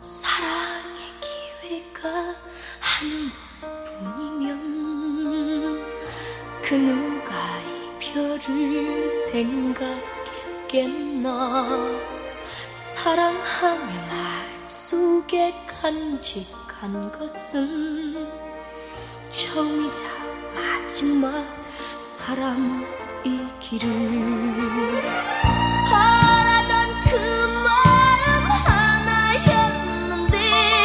사랑의 기회가 한 번뿐이면 그 누가 이별을 생각했겠나. 사랑하며 마음속에 간직한 것은 처음이자 마지막 사람이기를. 바라던 그 마음 하나였는데,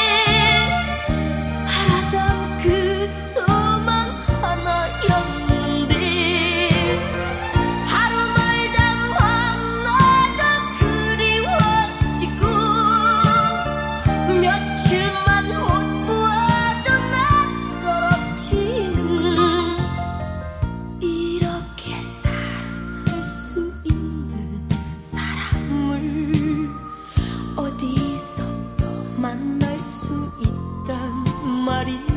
바라던 그 소망 하나였는데, 하루 말다 만나도 그리워지고, 며칠만 못 보아도 낯설어지는, 이렇게 살아갈 수 있는 사람을 어디서 또 만날 수 있단 말이야.